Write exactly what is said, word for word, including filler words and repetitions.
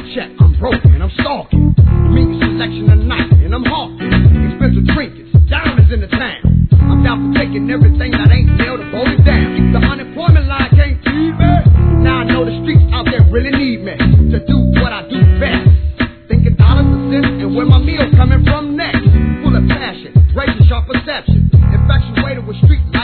check, I'm broken, I'm stalking. The meat selection of night, and I'm hawking. Expensive trinkets, diamonds in the town. I'm down for taking everything that ain't nailed to hold it down. The unemployment line can't feed me. Now I know the streets out there really need me to do what I do best. Thinking dollars and cents and where my meal coming from next. Full of passion, razor sharp perception. Infatuated with street